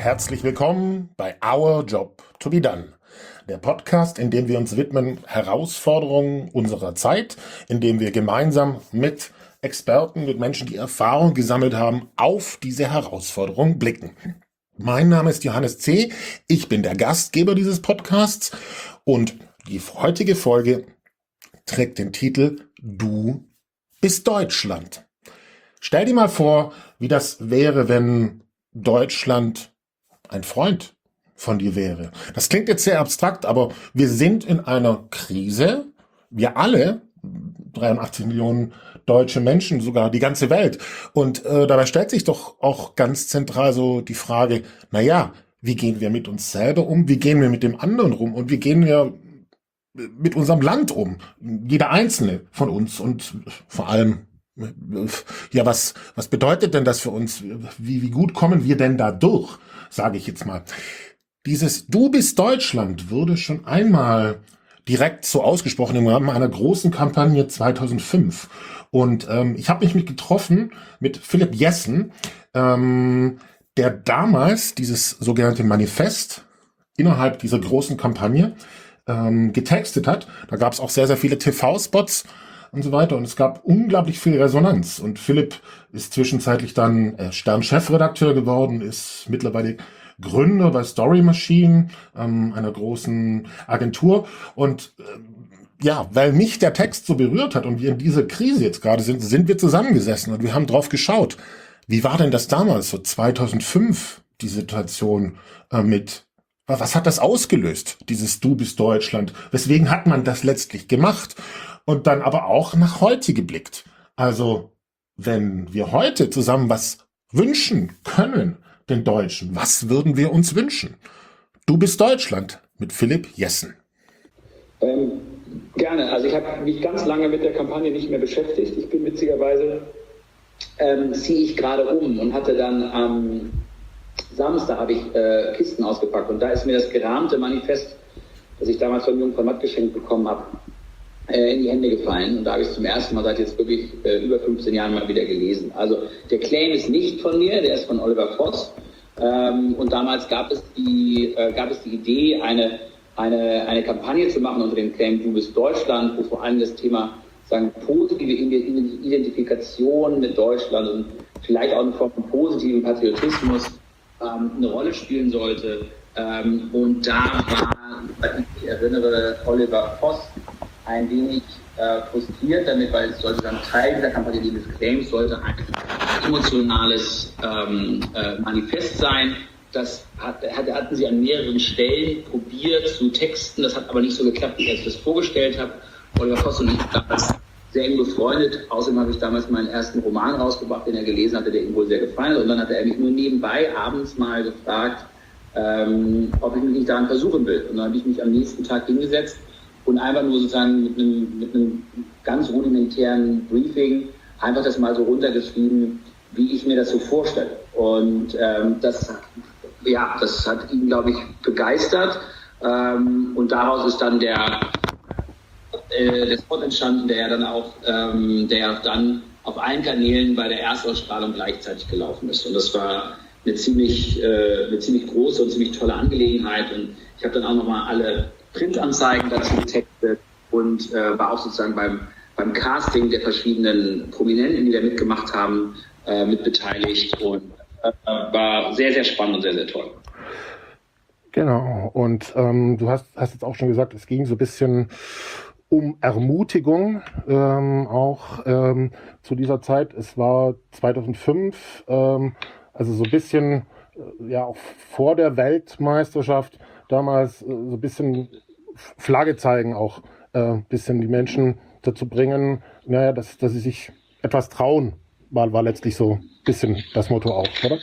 herzlich willkommen bei Our Job to be Done. Der Podcast, in dem wir uns widmen Herausforderungen unserer Zeit, in dem wir gemeinsam mit Experten, mit Menschen, die Erfahrung gesammelt haben, auf diese Herausforderungen blicken. Mein Name ist Johannes C., ich bin der Gastgeber dieses Podcasts und die heutige Folge trägt den Titel Du bist Deutschland. Stell dir mal vor, wie das wäre, wenn Deutschland ein Freund von dir wäre. Das klingt jetzt sehr abstrakt, aber wir sind in einer Krise. Wir alle, 83 Millionen deutsche Menschen, sogar die ganze Welt. Und dabei stellt sich doch auch ganz zentral so die Frage, wie gehen wir mit uns selber um? Wie gehen wir mit dem anderen um? Und wie gehen wir mit unserem Land um? Jeder Einzelne von uns und vor allem was bedeutet denn das für uns? Wie gut kommen wir denn da durch, sage ich jetzt mal. Dieses Du bist Deutschland wurde schon einmal direkt so ausgesprochen im Rahmen einer großen Kampagne 2005. Und ich habe mich getroffen mit Philipp Jessen, der damals dieses sogenannte Manifest innerhalb dieser großen Kampagne getextet hat. Da gab es auch sehr, sehr viele TV-Spots und so weiter. Und es gab unglaublich viel Resonanz. Und Philipp ist zwischenzeitlich dann Stern-Chefredakteur geworden, ist mittlerweile Gründer bei Story Machine, einer großen Agentur. Und weil mich der Text so berührt hat und wir in dieser Krise jetzt gerade sind wir zusammengesessen und wir haben drauf geschaut. Wie war denn das damals, so 2005, die Situation was hat das ausgelöst, dieses Du bist Deutschland? Weswegen hat man das letztlich gemacht? Und dann aber auch nach heute geblickt. Also, wenn wir heute zusammen was wünschen können, den Deutschen, was würden wir uns wünschen? Du bist Deutschland mit Philipp Jessen. Gerne. Also ich habe mich ganz lange mit der Kampagne nicht mehr beschäftigt. Ich bin witzigerweise, ziehe ich gerade um und hatte dann am Samstag habe ich Kisten ausgepackt und da ist mir das gerahmte Manifest, das ich damals von Jungfrau Matt geschenkt bekommen habe, in die Hände gefallen. Und da habe ich es zum ersten Mal seit jetzt wirklich über 15 Jahren mal wieder gelesen. Also der Claim ist nicht von mir, der ist von Oliver Voss. Und damals gab es die Idee, eine Kampagne zu machen unter dem Claim Du bist Deutschland, wo vor allem das Thema positive Identifikation mit Deutschland und vielleicht auch eine Form von positivem Patriotismus eine Rolle spielen sollte. Und da war, ich erinnere, Oliver Voss ein wenig frustriert damit, weil es sollte dann Teil dieser Kampagne dieses Claims sollte ein emotionales Manifest sein. Das hatten sie an mehreren Stellen probiert zu texten. Das hat aber nicht so geklappt, wie ich das vorgestellt habe. Oliver Voss und ich damals sehr eng befreundet. Außerdem habe ich damals meinen ersten Roman rausgebracht, den er gelesen hatte, der ihm wohl sehr gefallen hat. Und dann hatte er mich nur nebenbei abends mal gefragt, ob ich mich nicht daran versuchen will. Und dann habe ich mich am nächsten Tag hingesetzt und einfach nur sozusagen mit einem ganz rudimentären Briefing einfach das mal so runtergeschrieben, wie ich mir das so vorstelle. Und das hat ihn, glaube ich, begeistert. Und daraus ist dann der Spot entstanden, der dann auf allen Kanälen bei der Erstausstrahlung gleichzeitig gelaufen ist. Und das war eine ziemlich große und ziemlich tolle Angelegenheit. Und ich habe dann auch nochmal alle Printanzeigen dazu getextet und war auch sozusagen beim Casting der verschiedenen Prominenten, die da mitgemacht haben, mitbeteiligt und war sehr, sehr spannend und sehr, sehr toll. Genau, und du hast jetzt auch schon gesagt, es ging so ein bisschen um Ermutigung auch zu dieser Zeit. Es war 2005, also so ein bisschen auch vor der Weltmeisterschaft damals so ein bisschen Flagge zeigen, auch ein bisschen die Menschen dazu bringen, dass sie sich etwas trauen, war letztlich so ein bisschen das Motto auch, oder?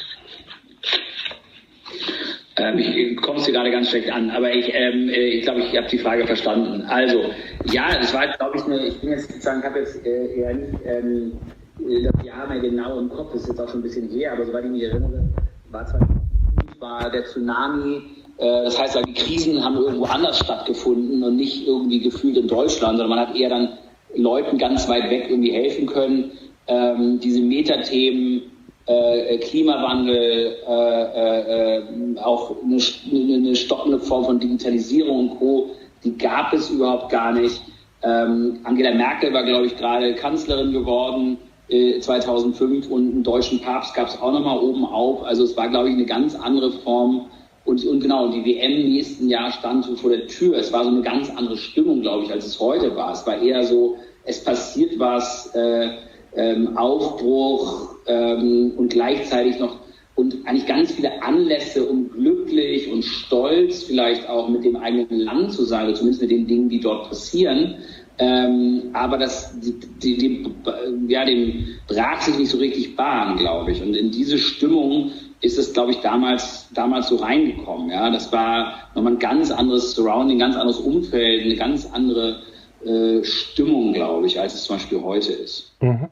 Ich komme es dir gerade ganz schlecht an, aber ich glaube, ich habe die Frage verstanden. Also, ja, das war, glaube ich, ich habe jetzt eher nicht das Jahr mehr genau im Kopf, das ist jetzt auch schon ein bisschen her, aber soweit ich mich erinnere, war der Tsunami, das heißt, die Krisen haben irgendwo anders stattgefunden und nicht irgendwie gefühlt in Deutschland, sondern man hat eher dann Leuten ganz weit weg irgendwie helfen können. Diese Metathemen Klimawandel, auch eine stockende Form von Digitalisierung und Co., die gab es überhaupt gar nicht. Angela Merkel war, glaube ich, gerade Kanzlerin geworden 2005 und einen deutschen Papst gab es auch nochmal oben auf. Also es war, glaube ich, eine ganz andere Form. Und genau, die WM nächsten Jahr stand so vor der Tür. Es war so eine ganz andere Stimmung, glaube ich, als es heute war. Es war eher so, es passiert was, Aufbruch und gleichzeitig noch und eigentlich ganz viele Anlässe, um glücklich und stolz vielleicht auch mit dem eigenen Land zu sein, oder zumindest mit den Dingen, die dort passieren. Aber dem brach sich nicht so richtig Bahn, glaube ich. Und in diese Stimmung ist es, glaube ich, damals so reingekommen. Ja, das war nochmal ein ganz anderes Surrounding, ein ganz anderes Umfeld, eine ganz andere Stimmung, glaube ich, als es zum Beispiel heute ist. Mhm.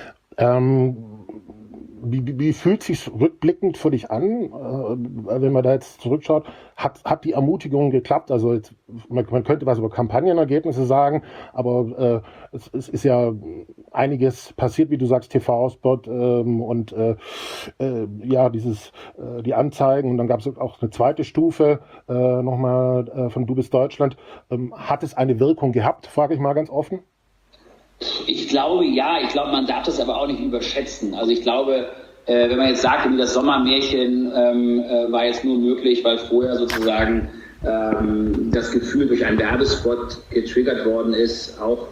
Wie fühlt es sich rückblickend für dich an, wenn man da jetzt zurückschaut? Hat die Ermutigung geklappt? Also jetzt, man könnte was über Kampagnenergebnisse sagen, aber es ist ja einiges passiert, wie du sagst, TV-Spot und die Anzeigen, und dann gab es auch eine zweite Stufe nochmal von Du bist Deutschland. Hat es eine Wirkung gehabt, frage ich mal ganz offen? Ich glaube, ja. Ich glaube, man darf das aber auch nicht überschätzen. Also ich glaube, wenn man jetzt sagt, das Sommermärchen war jetzt nur möglich, weil vorher sozusagen das Gefühl durch einen Werbespot getriggert worden ist, auch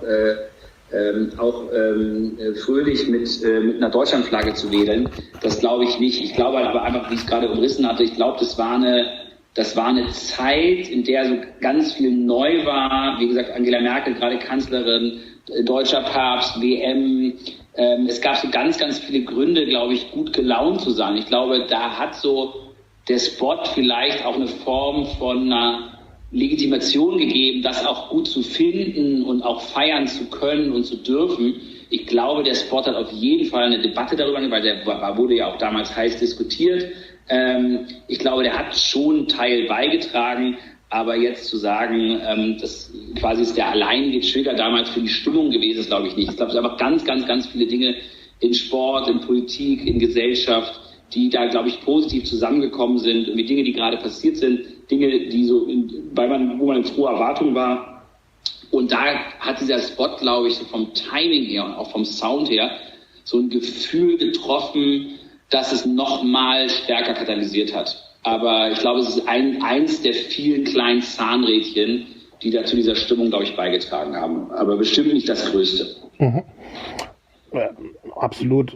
fröhlich mit einer Deutschlandflagge zu wedeln. Das glaube ich nicht. Ich glaube aber einfach, wie ich es gerade umrissen hatte, ich glaube, das war eine Zeit, in der so ganz viel neu war. Wie gesagt, Angela Merkel, gerade Kanzlerin, deutscher Papst, WM. Es gab so ganz, ganz viele Gründe, glaube ich, gut gelaunt zu sein. Ich glaube, da hat so der Spot vielleicht auch eine Form von einer Legitimation gegeben, das auch gut zu finden und auch feiern zu können und zu dürfen. Ich glaube, der Spot hat auf jeden Fall eine Debatte darüber, weil der wurde ja auch damals heiß diskutiert. Ich glaube, der hat schon einen Teil beigetragen, aber jetzt zu sagen, das quasi ist der alleinige Trigger damals für die Stimmung gewesen, ist, glaube ich, nicht. Ich glaube, es sind einfach ganz, ganz, ganz viele Dinge in Sport, in Politik, in Gesellschaft, die da, glaube ich, positiv zusammengekommen sind, irgendwie Dinge, die gerade passiert sind, Dinge, die so, wo man in froher Erwartung war. Und da hat dieser Spot, glaube ich, so vom Timing her und auch vom Sound her so ein Gefühl getroffen, dass es noch mal stärker katalysiert hat. Aber ich glaube, es ist eins der vielen kleinen Zahnrädchen, die da zu dieser Stimmung, glaube ich, beigetragen haben. Aber bestimmt nicht das Größte. Mhm. Ja, absolut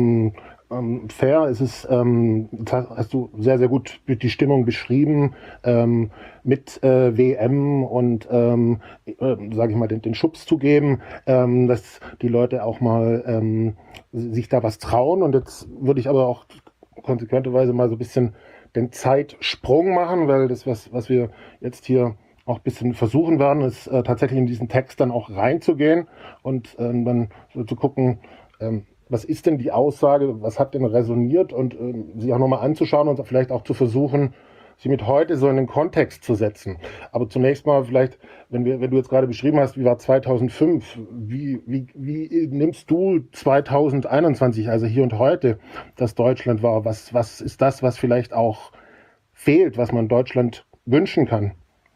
fair. Es ist, hast du sehr, sehr gut die Stimmung beschrieben, mit WM und, sage ich mal, den Schubs zu geben, dass die Leute auch mal sich da was trauen. Und jetzt würde ich aber auch konsequenterweise mal so ein bisschen den Zeitsprung machen, weil das, was wir jetzt hier auch ein bisschen versuchen werden, ist tatsächlich in diesen Text dann auch reinzugehen und dann so zu gucken, was ist denn die Aussage, was hat denn resoniert, und sie auch nochmal anzuschauen und vielleicht auch zu versuchen, sie mit heute so in den Kontext zu setzen. Aber zunächst mal vielleicht, wenn du jetzt gerade beschrieben hast, wie war 2005, wie nimmst du 2021, also hier und heute, das Deutschland war? Was ist das, was vielleicht auch fehlt, was man Deutschland wünschen kann?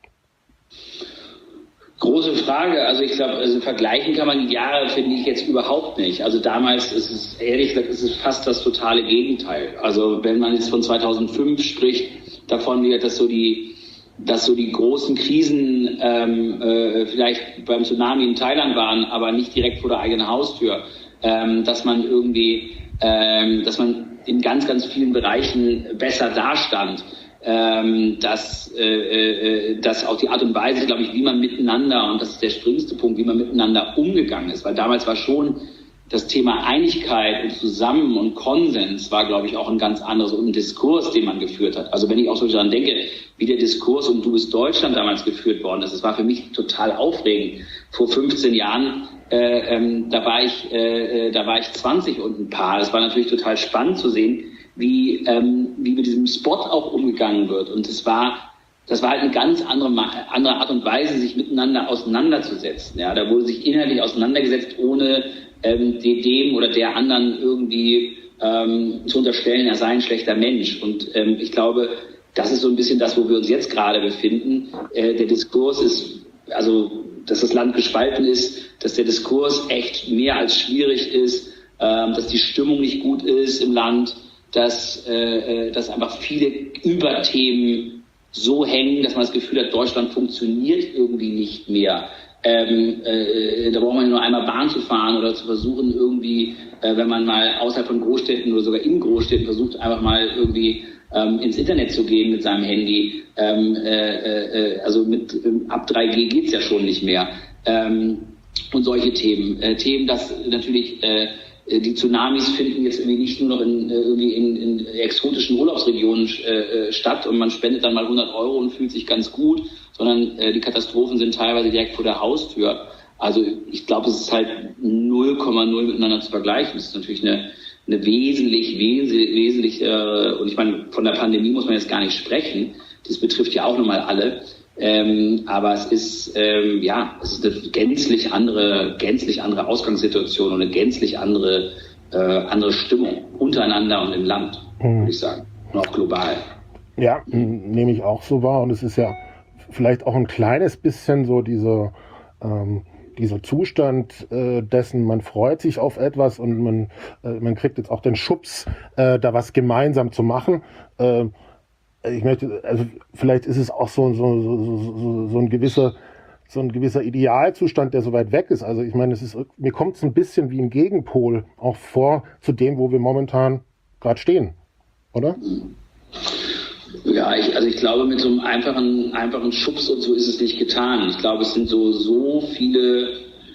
Große Frage. Also ich glaube, vergleichen kann man die Jahre, finde ich, jetzt überhaupt nicht. Also damals ist es, ehrlich gesagt, ist es fast das totale Gegenteil. Also wenn man jetzt von 2005 spricht, davon, dass so die großen Krisen vielleicht beim Tsunami in Thailand waren, aber nicht direkt vor der eigenen Haustür, dass man in ganz, ganz vielen Bereichen besser dastand. Dass auch die Art und Weise, glaube ich, wie man miteinander, und das ist der springendste Punkt, wie man miteinander umgegangen ist, weil damals war schon das Thema Einigkeit und Zusammen und Konsens war, glaube ich, auch ein ganz anderes, und ein Diskurs, den man geführt hat. Also wenn ich auch so daran denke, wie der Diskurs um Du bist Deutschland damals geführt worden ist, das war für mich total aufregend. Vor 15 Jahren, da war ich 20 und ein paar. Das war natürlich total spannend zu sehen, wie mit diesem Spot auch umgegangen wird. Und das war halt eine ganz andere Art und Weise, sich miteinander auseinanderzusetzen. Ja, da wurde sich inhaltlich auseinandergesetzt, ohne dem oder der anderen irgendwie zu unterstellen, er sei ein schlechter Mensch. Und ich glaube, das ist so ein bisschen das, wo wir uns jetzt gerade befinden. Der Diskurs ist, also dass das Land gespalten ist, dass der Diskurs echt mehr als schwierig ist, dass die Stimmung nicht gut ist im Land, dass einfach viele Überthemen so hängen, dass man das Gefühl hat, Deutschland funktioniert irgendwie nicht mehr. Da braucht man nur einmal Bahn zu fahren oder zu versuchen irgendwie, wenn man mal außerhalb von Großstädten oder sogar in Großstädten versucht, einfach mal irgendwie ins Internet zu gehen mit seinem Handy. Also ab 3G geht's ja schon nicht mehr. Und solche Themen. Themen, dass natürlich die Tsunamis finden jetzt irgendwie nicht nur noch in exotischen Urlaubsregionen statt und man spendet dann mal 100 € und fühlt sich ganz gut, sondern die Katastrophen sind teilweise direkt vor der Haustür. Also ich glaube, es ist halt 0,0 miteinander zu vergleichen. Es ist natürlich eine wesentlich, und ich meine, von der Pandemie muss man jetzt gar nicht sprechen. Das betrifft ja auch nochmal alle. Aber es ist eine gänzlich andere Ausgangssituation und eine gänzlich andere Stimmung untereinander und im Land, würde ich sagen. Und auch global. Ja, nehme ich auch so wahr. Und es ist ja vielleicht auch ein kleines bisschen so dieser Zustand dessen, man freut sich auf etwas und man kriegt jetzt auch den Schubs, da was gemeinsam zu machen. Ich möchte, also vielleicht ist es auch so ein gewisser Idealzustand, der so weit weg ist. Also ich meine, mir kommt es ein bisschen wie ein Gegenpol auch vor zu dem, wo wir momentan gerade stehen, oder? Ja, ich glaube, mit so einem einfachen Schubs und so ist es nicht getan. Ich glaube, es sind so viele,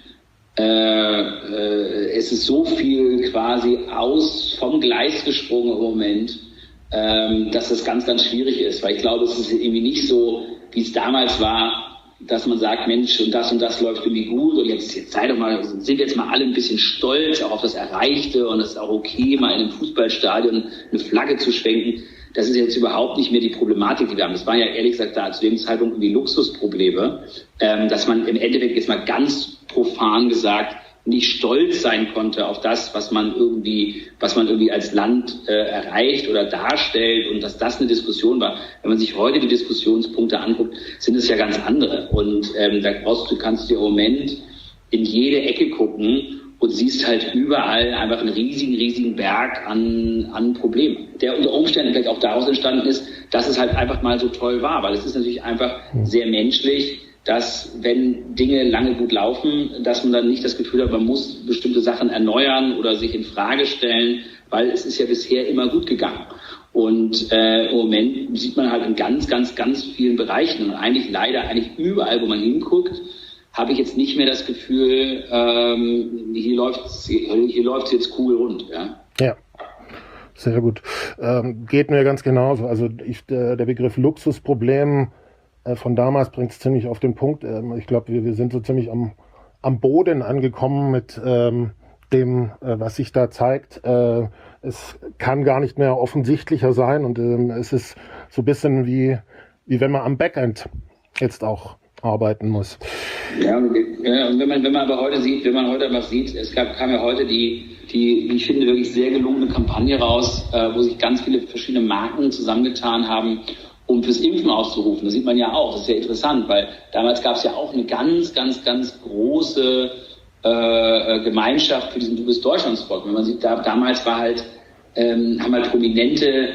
es ist so viel quasi vom Gleis gesprungen im Moment, dass das ganz, ganz schwierig ist. Weil ich glaube, es ist irgendwie nicht so, wie es damals war, dass man sagt, Mensch, und das läuft irgendwie gut und jetzt sind wir jetzt mal alle ein bisschen stolz auch auf das Erreichte und es ist auch okay, mal in einem Fußballstadion eine Flagge zu schwenken. Das ist jetzt überhaupt nicht mehr die Problematik, die wir haben. Das waren ja ehrlich gesagt da zu dem Zeitpunkt irgendwie Luxusprobleme, dass man im Endeffekt jetzt mal ganz profan gesagt nicht stolz sein konnte auf das, was man irgendwie als Land erreicht oder darstellt und dass das eine Diskussion war. Wenn man sich heute die Diskussionspunkte anguckt, sind es ja ganz andere. Und kannst du im Moment in jede Ecke gucken und siehst halt überall einfach einen riesigen Berg an Problemen, der unter Umständen vielleicht auch daraus entstanden ist, dass es halt einfach mal so toll war. Weil es ist natürlich einfach sehr menschlich, dass wenn Dinge lange gut laufen, dass man dann nicht das Gefühl hat, man muss bestimmte Sachen erneuern oder sich in Frage stellen, weil es ist ja bisher immer gut gegangen. Und im Moment sieht man halt in ganz vielen Bereichen und eigentlich überall, wo man hinguckt, habe ich jetzt nicht mehr das Gefühl, hier läuft's jetzt kugelrund. Ja, sehr gut. Geht mir ganz genauso. Also der Begriff Luxusproblem von damals bringt es ziemlich auf den Punkt. Ich glaube, wir sind so ziemlich am Boden angekommen mit dem, was sich da zeigt. Es kann gar nicht mehr offensichtlicher sein und es ist so ein bisschen wie wenn man am Backend jetzt auch arbeiten muss. Ja, und wenn man aber heute sieht, kam ja heute die ich finde wirklich sehr gelungene Kampagne raus, wo sich ganz viele verschiedene Marken zusammengetan haben, um fürs Impfen auszurufen. Das sieht man ja auch. Das ist ja interessant, weil damals gab es ja auch eine ganz große Gemeinschaft für diesen Du bist Deutschland-Spot. Wenn man sieht, damals war halt, haben halt Prominente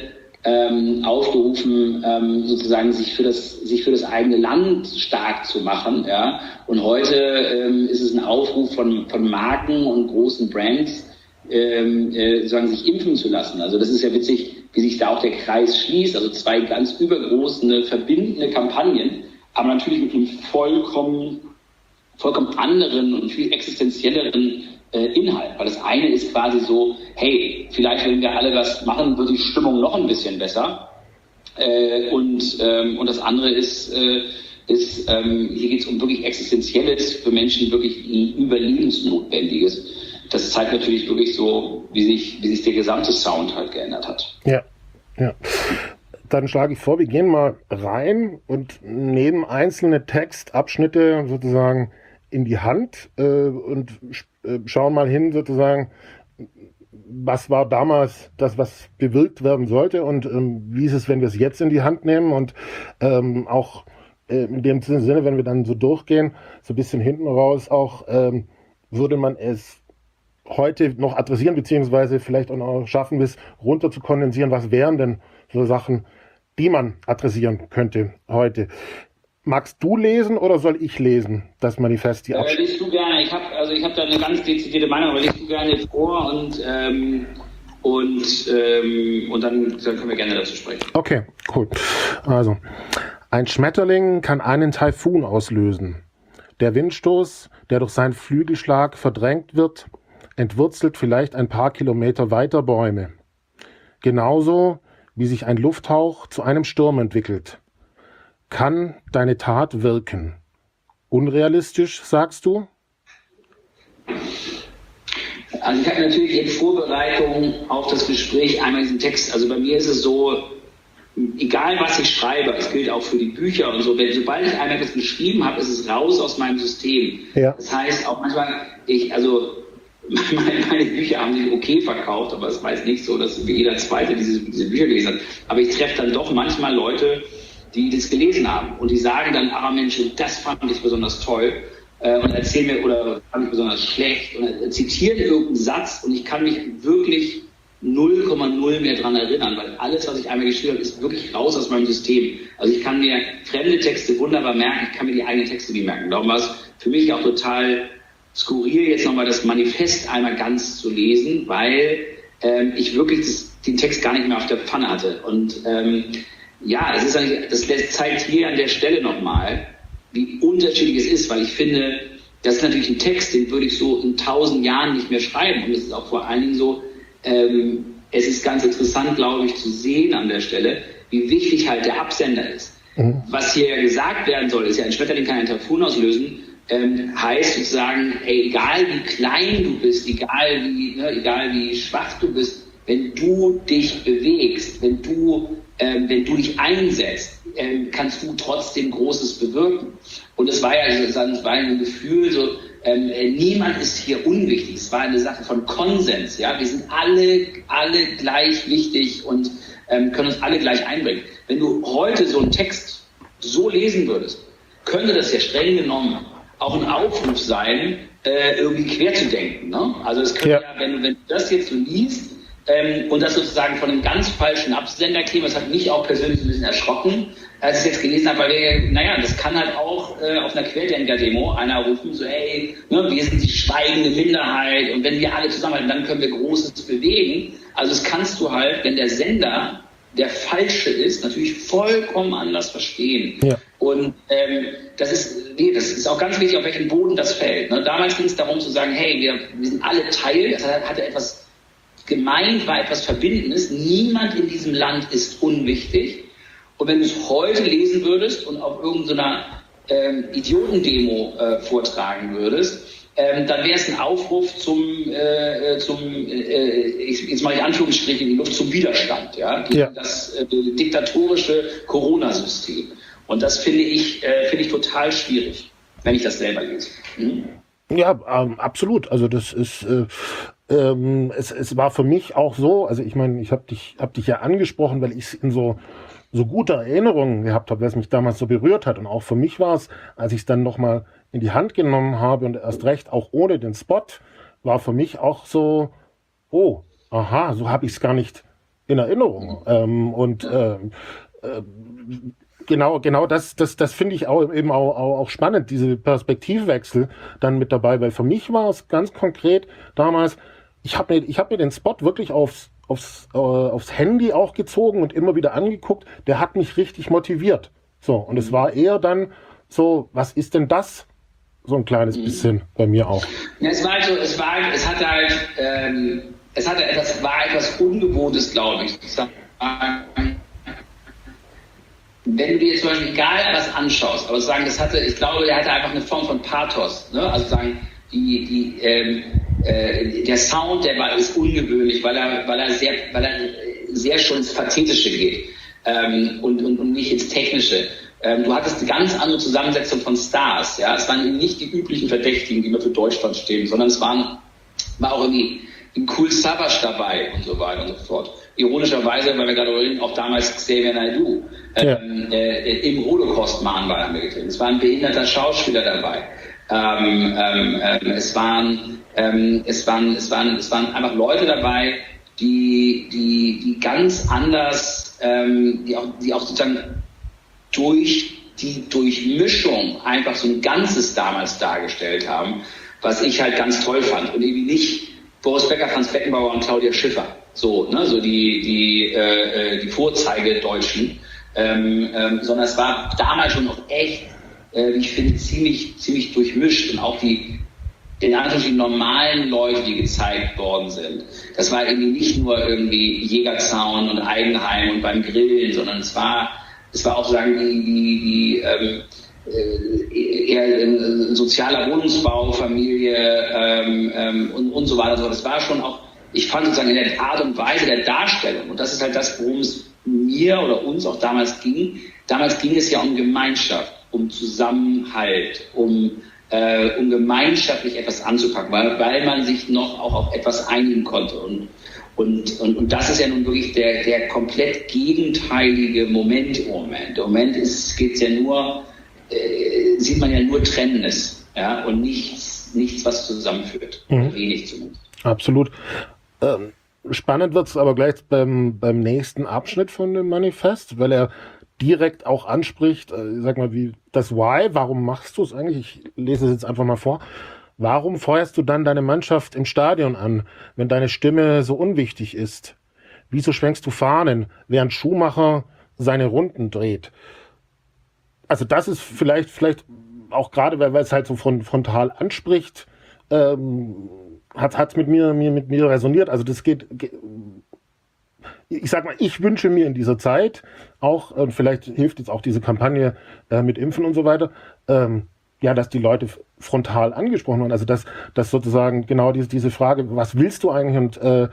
aufgerufen, sozusagen sich für das eigene Land stark zu machen. Ja? Und heute ist es ein Aufruf von Marken und großen Brands, sozusagen sich impfen zu lassen. Also das ist ja witzig, wie sich da auch der Kreis schließt. Also zwei ganz übergroße, verbindende Kampagnen, aber natürlich mit einem vollkommen anderen und viel existenzielleren Inhalt. Weil das eine ist quasi so, hey, vielleicht wenn wir alle was machen, wird die Stimmung noch ein bisschen besser. Und das andere ist hier geht es um wirklich Existenzielles für Menschen, wirklich ein Überlebensnotwendiges. Das zeigt natürlich wirklich so, wie sich der gesamte Sound halt geändert hat. Ja. Dann schlage ich vor, wir gehen mal rein und nehmen einzelne Textabschnitte sozusagen in die Hand und schauen mal hin sozusagen, was war damals das, was bewirkt werden sollte und wie ist es, wenn wir es jetzt in die Hand nehmen und auch in dem Sinne, wenn wir dann so durchgehen, so ein bisschen hinten raus auch, würde man es heute noch adressieren, beziehungsweise vielleicht auch noch schaffen, bis runter zu kondensieren, was wären denn so Sachen, die man adressieren könnte heute. Magst du lesen oder soll ich lesen, das Manifest? Liest du gerne. Ich hab da eine ganz dezidierte Meinung, aber liest du gerne vor und dann können wir gerne dazu sprechen. Okay, cool. Also, ein Schmetterling kann einen Taifun auslösen. Der Windstoß, der durch seinen Flügelschlag verdrängt wird, entwurzelt vielleicht ein paar Kilometer weiter Bäume. Genauso wie sich ein Lufthauch zu einem Sturm entwickelt, kann deine Tat wirken. Unrealistisch, sagst du? Also ich habe natürlich in Vorbereitung auf das Gespräch einmal diesen Text, also bei mir ist es so, egal was ich schreibe, es gilt auch für die Bücher und so, sobald ich einmal das geschrieben habe, ist es raus aus meinem System. Ja. Das heißt auch manchmal, meine Bücher haben sich okay verkauft, aber es war jetzt nicht so, dass jeder Zweite diese Bücher gelesen hat. Aber ich treffe dann doch manchmal Leute, die das gelesen haben und die sagen dann, Mensch, das fand ich besonders toll und erzählen mir, oder fand ich besonders schlecht und zitieren irgendeinen Satz und ich kann mich wirklich 0,0 mehr dran erinnern, weil alles, was ich einmal geschrieben habe, ist wirklich raus aus meinem System. Also ich kann mir fremde Texte wunderbar merken, ich kann mir die eigenen Texte nicht merken. Darum war es für mich auch total skurril, jetzt nochmal das Manifest einmal ganz zu lesen, weil ich wirklich den Text gar nicht mehr auf der Pfanne hatte. Und das zeigt hier an der Stelle nochmal, wie unterschiedlich es ist, weil ich finde, das ist natürlich ein Text, den würde ich so in 1000 Jahren nicht mehr schreiben. Und es ist auch vor allen Dingen so, es ist ganz interessant, glaube ich, zu sehen an der Stelle, wie wichtig halt der Absender ist. Mhm. Was hier gesagt werden soll, ist ja, ein Schmetterling kann einen Taifun auslösen, heißt sozusagen, egal wie klein du bist, egal wie schwach du bist, wenn du dich bewegst, wenn du dich einsetzt, kannst du trotzdem Großes bewirken. Und es war ja ein Gefühl, so, niemand ist hier unwichtig. Es war eine Sache von Konsens. Ja? Wir sind alle gleich wichtig und können uns alle gleich einbringen. Wenn du heute so einen Text so lesen würdest, könnte das ja streng genommen auch ein Aufruf sein, irgendwie quer zu denken. Ne? Also es könnte wenn du das jetzt so liest, und das sozusagen von einem ganz falschen Absender käme, das hat mich auch persönlich ein bisschen erschrocken, als ich es jetzt gelesen habe, weil das kann halt auch auf einer Querdenker-Demo einer rufen, so wir sind die schweigende Minderheit und wenn wir alle zusammenhalten, dann können wir Großes bewegen. Also das kannst du halt, wenn der Sender der falsche ist, natürlich vollkommen anders verstehen. Ja. Und das ist auch ganz wichtig, auf welchen Boden das fällt. Ne? Damals ging es darum zu sagen, wir sind alle Teil, das hatte etwas gemeint, war etwas Verbindendes. Niemand in diesem Land ist unwichtig. Und wenn du es heute lesen würdest und auf irgendeiner Idiotendemo vortragen würdest, dann wäre es ein Aufruf jetzt mache ich Anführungsstriche in die Luft, zum Widerstand, gegen das diktatorische Corona-System. Und das finde ich total schwierig, wenn ich das selber lese. Mhm. Ja, absolut. Also das ist, es war für mich auch so, also ich meine, ich hab dich ja angesprochen, weil ich es in so gute Erinnerungen gehabt habe, was mich damals so berührt hat. Und auch für mich war es, als ich es dann nochmal in die Hand genommen habe und erst recht auch ohne den Spot, war für mich auch so, so habe ich es gar nicht in Erinnerung. Genau das finde ich auch eben auch spannend, diese Perspektivwechsel dann mit dabei, weil für mich war es ganz konkret damals, ich hab mir den Spot wirklich aufs Handy auch gezogen und immer wieder angeguckt, der hat mich richtig motiviert. So, und es war eher dann so, was ist denn das? So ein kleines bisschen bei mir auch. Ja, es war etwas Ungewohntes, glaube ich. Wenn du dir zum Beispiel egal was anschaust, aber sagen, ich glaube, der hatte einfach eine Form von Pathos, ne? Also sagen, der Sound, ist ungewöhnlich, weil er sehr schon ins Pathetische geht und nicht ins Technische. Du hattest eine ganz andere Zusammensetzung von Stars, ja. Es waren eben nicht die üblichen Verdächtigen, die immer für Deutschland stehen, sondern es war auch irgendwie ein Cool Savage dabei und so weiter und so fort. Ironischerweise, weil wir gerade reden, auch damals Xavier Naidoo im Holocaust-Mahnmal haben wir getreten. Es war ein behinderter Schauspieler dabei. Es waren einfach Leute dabei, die ganz anders, die auch sozusagen durch die Durchmischung einfach so ein Ganzes damals dargestellt haben, was ich halt ganz toll fand. Und eben nicht Boris Becker, Franz Beckenbauer und Claudia Schiffer. So die Vorzeigedeutschen. Sondern es war damals schon noch echt, wie ich finde, ziemlich durchmischt. Und auch die in Anführungsstrichen normalen Leute, die gezeigt worden sind. Das war irgendwie nicht nur irgendwie Jägerzaun und Eigenheim und beim Grillen, sondern es war auch sagen eher sozialer Wohnungsbau, Familie und so weiter. Das war schon auch, ich fand sozusagen in der Art und Weise der Darstellung, und das ist halt das, worum es mir oder uns auch damals ging. Damals ging es ja um Gemeinschaft, um Zusammenhalt, um gemeinschaftlich etwas anzupacken, weil man sich noch auch auf etwas einigen konnte. Und das ist ja nun wirklich der komplett gegenteilige Moment im Moment. Im Moment sieht man ja nur Trennendes, ja, und nichts, was zusammenführt. Wenig zumindest. Absolut. Spannend wird es aber gleich beim nächsten Abschnitt von dem Manifest, weil er direkt auch anspricht, sag mal, wie das Why, warum machst du es eigentlich? Ich lese es jetzt einfach mal vor. Warum feuerst du dann deine Mannschaft im Stadion an, wenn deine Stimme so unwichtig ist? Wieso schwenkst du Fahnen, während Schumacher seine Runden dreht? Also das ist vielleicht auch gerade, weil es halt so frontal anspricht, hat mit mir resoniert. Also das geht, ich sag mal, ich wünsche mir in dieser Zeit auch, und vielleicht hilft jetzt auch diese Kampagne mit Impfen und so weiter, dass die Leute frontal angesprochen werden. Also dass sozusagen genau diese Frage, was willst du eigentlich, und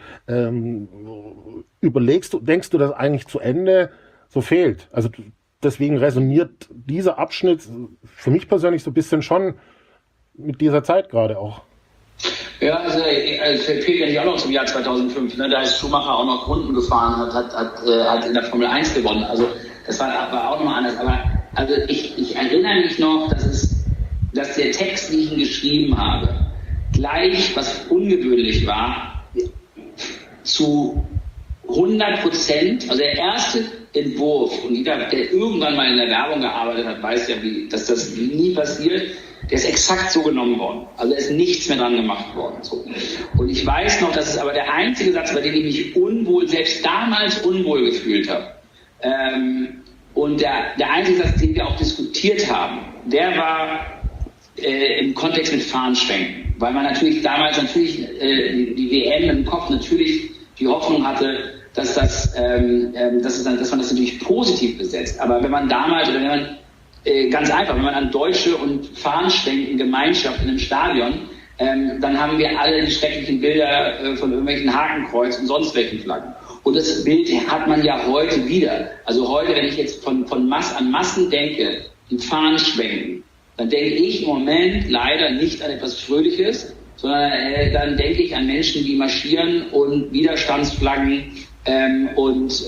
denkst du das eigentlich zu Ende, so fehlt. Also deswegen resoniert dieser Abschnitt für mich persönlich so ein bisschen schon mit dieser Zeit gerade auch. Ja, also fehlt ja nicht auch noch zum Jahr 2005, ne? Da ist Schumacher auch noch Runden gefahren, hat in der Formel 1 gewonnen. Also das war auch nochmal anders. Aber also ich erinnere mich noch, dass der Text, den ich ihn geschrieben habe, gleich, was ungewöhnlich war, zu 100%, also der erste Entwurf, und jeder, der irgendwann mal in der Werbung gearbeitet hat, weiß ja, dass das nie passiert, der ist exakt so genommen worden. Also da ist nichts mehr dran gemacht worden. So. Und ich weiß noch, das ist aber der einzige Satz, bei dem ich mich selbst damals unwohl gefühlt habe. Und der einzige Satz, den wir auch diskutiert haben, der war im Kontext mit Fahnenschwenken. Weil man damals die WM im Kopf natürlich die Hoffnung hatte, dass man das natürlich positiv besetzt. Aber wenn man damals, oder wenn man ganz einfach, wenn man an Deutsche und Fahnenschwenken Gemeinschaft in einem Stadion, dann haben wir alle die schrecklichen Bilder von irgendwelchen Hakenkreuz und sonst welchen Flaggen. Und das Bild hat man ja heute wieder. Also heute, wenn ich jetzt an Massen denke, die Fahnenschwenken, dann denke ich im Moment leider nicht an etwas Fröhliches, sondern dann denke ich an Menschen, die marschieren und Widerstandsflaggen und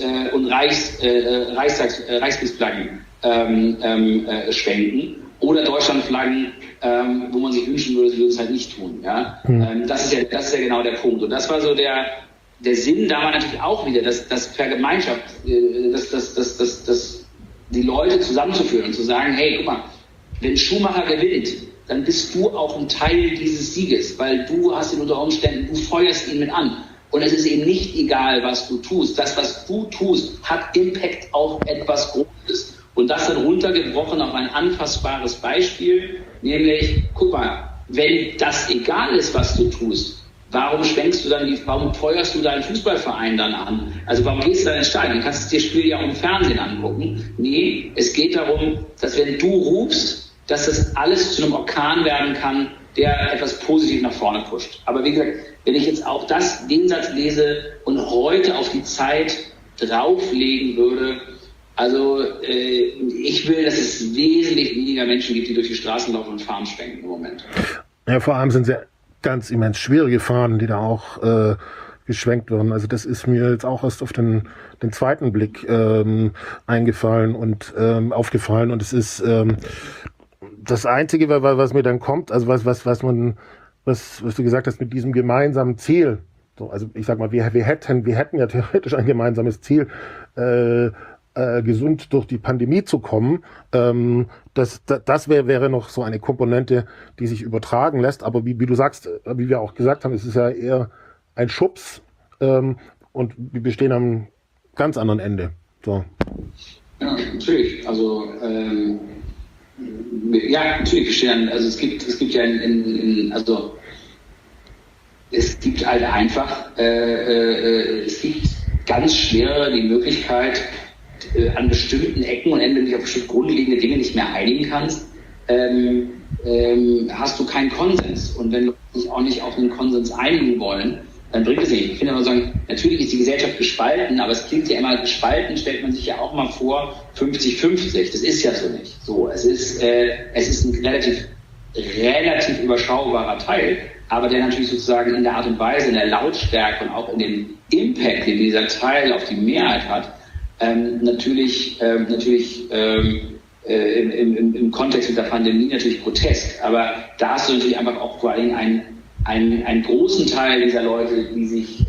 Reichskriegsflaggen schwenken oder Deutschlandflaggen, wo man sich wünschen würde, sie würden es halt nicht tun. Ja? Das ist ja genau der Punkt. Und das war so der Sinn, da war natürlich auch wieder, das Vergemeinschaft, die Leute zusammenzuführen und zu sagen, hey, guck mal, wenn Schumacher gewinnt, dann bist du auch ein Teil dieses Sieges, weil du hast ihn unter Umständen, du feuerst ihn mit an. Und es ist eben nicht egal, was du tust. Das, was du tust, hat Impact auf etwas Großes. Und das dann runtergebrochen auf ein anfassbares Beispiel, nämlich, guck mal, wenn das egal ist, was du tust, warum feuerst du deinen Fußballverein dann an? Also warum gehst du dann ins Stadion? Du kannst das Spiel ja auch im Fernsehen angucken. Nee, es geht darum, dass wenn du rufst, dass das alles zu einem Orkan werden kann, der etwas positiv nach vorne pusht. Aber wie gesagt, wenn ich jetzt auch den Satz lese und heute auf die Zeit drauflegen würde, also ich will, dass es wesentlich weniger Menschen gibt, die durch die Straßen laufen und Fahnen schwenken im Moment. Ja, vor allem sind sie ganz immens schwierige Fahnen, die da auch geschwenkt werden. Also das ist mir jetzt auch erst auf den zweiten Blick eingefallen und aufgefallen. Und es ist das Einzige, was mir dann kommt, also was du gesagt hast mit diesem gemeinsamen Ziel. So, also ich sag mal, wir hätten ja theoretisch ein gemeinsames Ziel, gesund durch die Pandemie zu kommen. Das wäre noch so eine Komponente, die sich übertragen lässt. Aber wie du sagst, wie wir auch gesagt haben, es ist ja eher ein Schubs und wir bestehen am ganz anderen Ende. So. Ja, natürlich. Also natürlich bestehen. Also es gibt ja also es gibt halt einfach es gibt ganz schwer die Möglichkeit, an bestimmten Ecken und Enden, wenn du dich auf bestimmte grundlegende Dinge nicht mehr einigen kannst, hast du keinen Konsens. Und wenn Leute sich auch nicht auf einen Konsens einigen wollen, dann bringt es nicht. Ich finde immer sagen, natürlich ist die Gesellschaft gespalten, aber es klingt ja immer, gespalten stellt man sich ja auch mal vor 50-50. Das ist ja so nicht. So, es ist ein relativ überschaubarer Teil, aber der natürlich sozusagen in der Art und Weise, in der Lautstärke und auch in dem Impact, den dieser Teil auf die Mehrheit hat, natürlich im Kontext mit der Pandemie natürlich grotesk. Aber da hast du natürlich einfach auch vor allem einen großen Teil dieser Leute, die sich,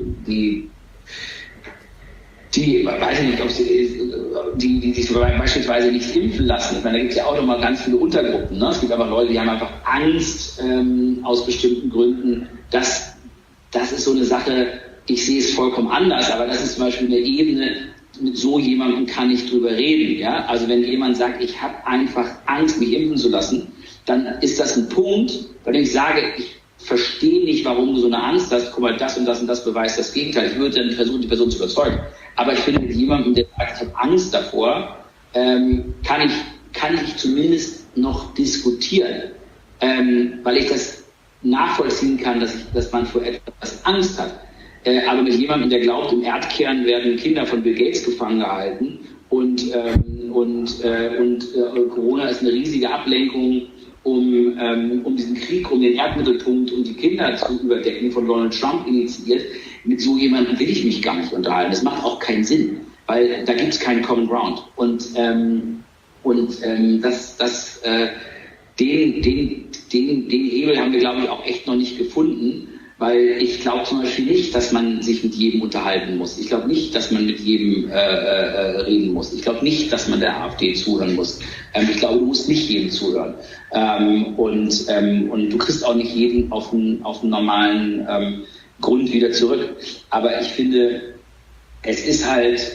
weiß ich nicht, ob die sich beispielsweise nicht impfen lassen. Ich meine, da gibt es ja auch nochmal ganz viele Untergruppen. Ne? Es gibt einfach Leute, die haben einfach Angst aus bestimmten Gründen. Das ist so eine Sache, ich sehe es vollkommen anders, aber das ist zum Beispiel eine Ebene, mit so jemandem kann ich drüber reden. Ja? Also wenn jemand sagt, ich habe einfach Angst, mich impfen zu lassen, dann ist das ein Punkt, bei dem ich sage, ich verstehe nicht, warum du so eine Angst hast. Guck mal, das und das beweist das Gegenteil. Ich würde dann versuchen, die Person zu überzeugen. Aber ich finde, mit jemandem, der sagt, ich habe Angst davor, kann ich zumindest noch diskutieren, weil ich das nachvollziehen kann, dass man vor etwas Angst hat. Aber mit jemandem, der glaubt, im Erdkern werden Kinder von Bill Gates gefangen gehalten und Corona ist eine riesige Ablenkung, um diesen Krieg, um den Erdmittelpunkt und die Kinder zu überdecken, von Donald Trump initiiert. Mit so jemandem will ich mich gar nicht unterhalten. Das macht auch keinen Sinn, weil da gibt es keinen Common Ground. Den Hebel haben wir, glaube ich, auch echt noch nicht gefunden, weil ich glaube zum Beispiel nicht, dass man sich mit jedem unterhalten muss. Ich glaube nicht, dass man mit jedem reden muss. Ich glaube nicht, dass man der AfD zuhören muss. Ich glaube, du musst nicht jedem zuhören. Und du kriegst auch nicht jeden auf einen normalen Grund wieder zurück. Aber ich finde, es ist halt,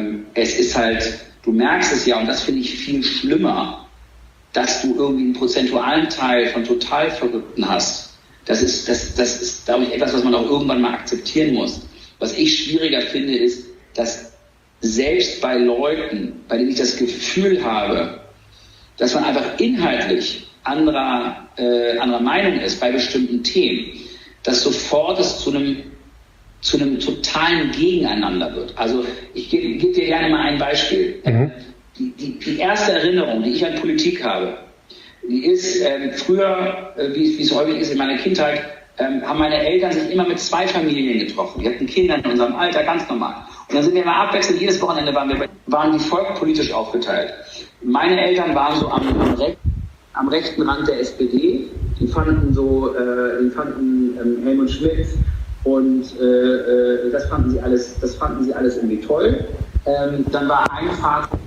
du merkst es ja, und das finde ich viel schlimmer, dass du irgendwie einen prozentualen Teil von Totalverrückten hast. Das ist, glaube ich, etwas, was man auch irgendwann mal akzeptieren muss. Was ich schwieriger finde, ist, dass selbst bei Leuten, bei denen ich das Gefühl habe, dass man einfach inhaltlich anderer Meinung ist bei bestimmten Themen, dass sofort es zu einem totalen Gegeneinander wird. Also ich gebe dir gerne mal ein Beispiel. Mhm. Die erste Erinnerung, die ich an Politik habe, die ist früher, wie es häufig ist in meiner Kindheit, haben meine Eltern sich immer mit 2 Familien getroffen. Die hatten Kinder in unserem Alter, ganz normal. Und dann sind wir immer abwechselnd, jedes Wochenende waren die volkspolitisch aufgeteilt. Meine Eltern waren so am rechten Rand der SPD. Die fanden Helmut Schmidt und das fanden sie alles irgendwie toll. Dann war ein Vater,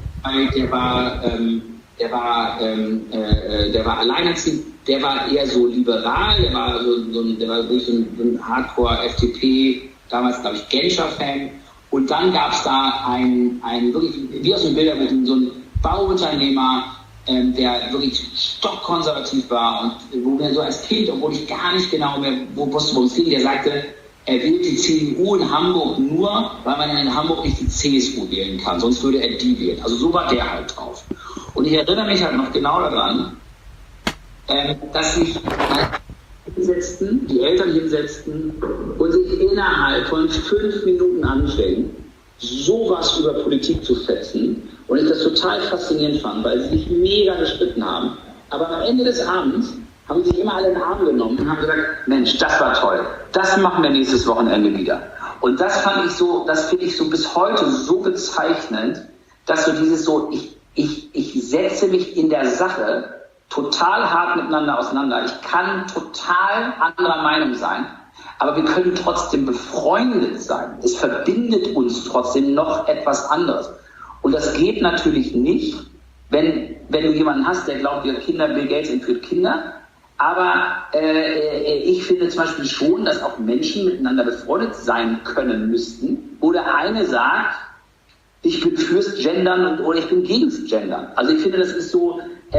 der war alleinerziehend, der war eher so liberal, der war wirklich so ein Hardcore-FDP, damals glaube ich Genscher-Fan. Und dann gab es da einen wirklich, wie aus dem Bilderbuch, so einen Bauunternehmer, der wirklich stockkonservativ war und wo mir so als Kind, obwohl ich gar nicht genau mehr wusste, worum es ging, der sagte, er wählt die CDU in Hamburg nur, weil man in Hamburg nicht die CSU wählen kann, sonst würde er die wählen. Also so war der halt drauf. Und ich erinnere mich halt noch genau daran, dass sich die Eltern hinsetzten und sich innerhalb von 5 Minuten anfingen, sowas über Politik zu fetzen. Und ich das total faszinierend fand, weil sie sich mega gestritten haben. Aber am Ende des Abends haben sich immer alle in den Arm genommen und haben gesagt, Mensch, das war toll, das machen wir nächstes Wochenende wieder. Und das finde ich so bis heute so bezeichnend, dass so dieses so, ich setze mich in der Sache total hart miteinander auseinander. Ich kann total anderer Meinung sein, aber wir können trotzdem befreundet sein. Es verbindet uns trotzdem noch etwas anderes. Und das geht natürlich nicht, wenn du jemanden hast, der glaubt, Bill Gates entführt Kinder. Aber ich finde zum Beispiel schon, dass auch Menschen miteinander befreundet sein können müssten. Oder eine sagt, ich bin fürs Gendern oder ich bin gegens Gendern. Also ich finde, das ist so,